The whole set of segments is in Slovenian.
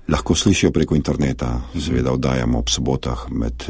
Lahko slišijo preko interneta, seveda oddajamo ob sobotah med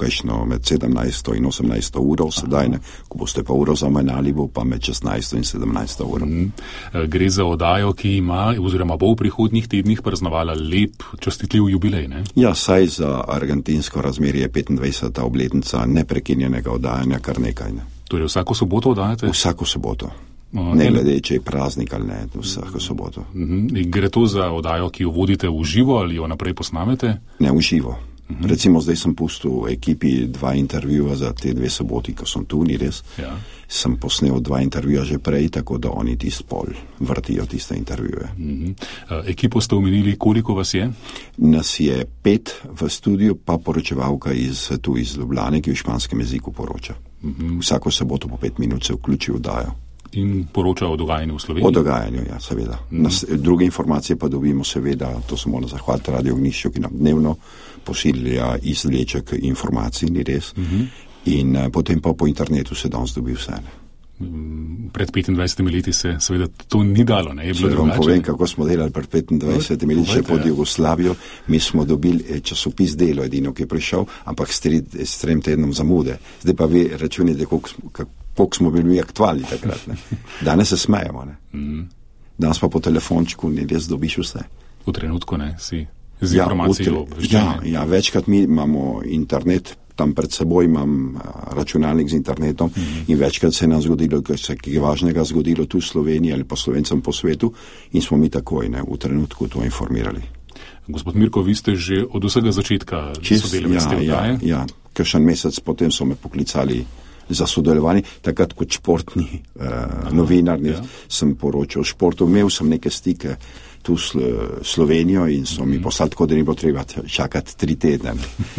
17. in 18. uro, sedaj ne, ko boste pa uro zamenjali, bo pa med 16. in 17. uro. Gre za oddajo, ki ima, oziroma bo v prihodnjih tednih praznovala lep, častitljiv jubilej, ne? Ja, saj za argentinsko razmerje 25. obletnica neprekinjenega oddajanja kar nekaj, ne. Torej vsako soboto oddajate? Vsako soboto. Ne glede, če je praznik ali ne, vsako soboto. Gre to za oddajo, ki jo vodite v živo ali jo naprej posnamete? Ne, v živo. Recimo zdaj sem pustil ekipi 2 intervjuja za te 2 soboti, ko sem tu, ni res. Ja. Sem posnel 2 intervjuja že prej, tako da oni tisti pol vrtijo tiste intervjuje. Ekipo ste omenili, koliko vas je? Nas je 5 v studiu, pa poročevalka iz Ljubljane, ki v španskem jeziku poroča. Vsako soboto po 5 minut se vključi v oddajo. In poroča o dogajanju v Sloveniji? O dogajanju, ja, seveda. Druge informacije pa dobimo seveda, to se mora zahvaliti Radio Ognjišču, ki nam dnevno pošilja izvleček informacij, ni res. In potem pa po internetu se danes dobi vse. Pred 25 leti se seveda to ni dalo, ne? Je bilo drugače. Vam povem, kako smo delali pred 25 leti še pod Jugoslavijo. Mi smo dobili časopis Delo, edino, ki je prišel, ampak s 3 tednom zamude. Zdaj pa vi računite, koliko smo bili aktualni takrat. Ne? Danes se smejemo. Ne? Danes pa po telefončku ni res dobiš vse. V trenutku ne, si z informacijo obveščen. Ja, večkrat mi imamo internet, tam pred seboj imam računalnik z internetom in večkrat se je nam zgodilo, ker se je važnega zgodilo tu v Sloveniji ali pa Slovencem po svetu in smo mi takoj v trenutku to informirali. Gospod Mirko, vi ste že od vsega začetka sodelovali s te oddaje? Ja, kakšen mesec potem so me poklicali za sodelovanje, takrat kot športni novinar, sem poročal o športu, imel sem neke stike tu s Slovenijo in so mi poslali, tako da ni bilo treba čakati 3 tedne.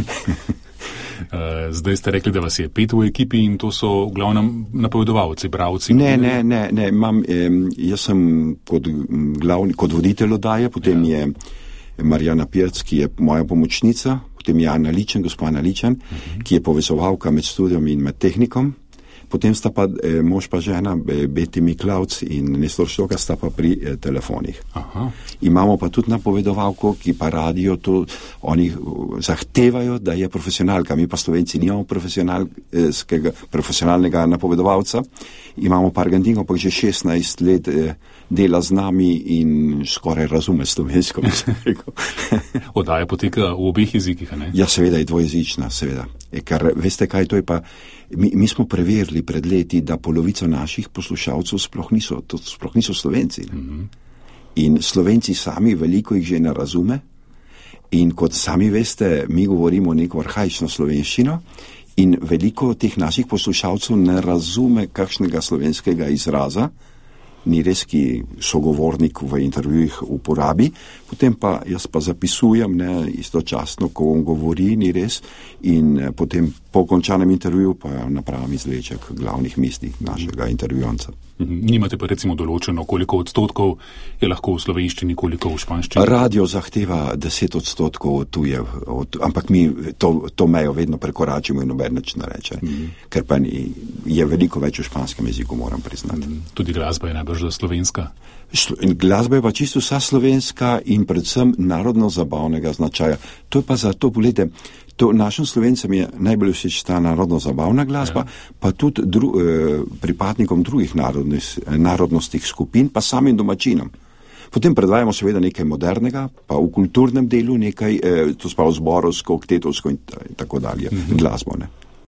Zdaj ste rekli, da vas je 5 v ekipi in to so v glavnem napovedovalci, bravci. Ne, jaz sem kot voditelj oddaje, potem je Marjana Pirc, ki je moja pomočnica, potem je Ana Ličen, gospa Ana Ličen, ki je povezovalka med studiom in med tehnikom. Potem sta pa mož pa žena, Beti Miklavc in Nestor Štoka, sta pa pri telefonih. Imamo pa tudi napovedovalko, ki pa radijo to, oni zahtevajo, da je profesionalka. Mi pa Slovenci nimamo profesionalnega napovedovalca. Imamo pa Argentinko, pa že 16 let dela z nami in skoraj razume slovensko. Oddaja poteka v obeh jezikih, ne? Ja, seveda je dvojezična, seveda. Ker veste kaj, to je pa, mi smo preverili pred leti, da polovica naših poslušalcev sploh niso Slovenci. In Slovenci sami veliko jih že ne razume in kot sami veste, mi govorimo neko arhaično slovenščino in veliko teh naših poslušalcev ne razume kakšnega slovenskega izraza, ni res, ki sogovornik v intervjujih uporabi, potem pa jaz pa zapisujem istočasno, ko on govori, ni res, in potem po končanem intervjuju pa napravim izvleček glavnih misli našega intervjujanca. Nimate pa recimo določeno, koliko odstotkov je lahko v slovenščini, koliko v španščini? Radio zahteva 10% tuje, ampak mi to mejo vedno prekoračimo in noben nič ne reče, ker pa je veliko več v španskem jeziku, moram priznati. Tudi glasba je najbrž slovenska? Glasba je pa čisto vsa slovenska in predvsem narodno-zabavnega značaja. To je pa zato, poglejte, našim Slovencem je najbolj všeč ta narodno-zabavna glasba, pa tudi pripadnikom drugih narodnostnih skupin, pa samim domačinom. Potem predvajamo seveda nekaj modernega, pa v kulturnem delu nekaj, to spalo zborovsko, oktetovsko in tako dalje, glasbo, ne.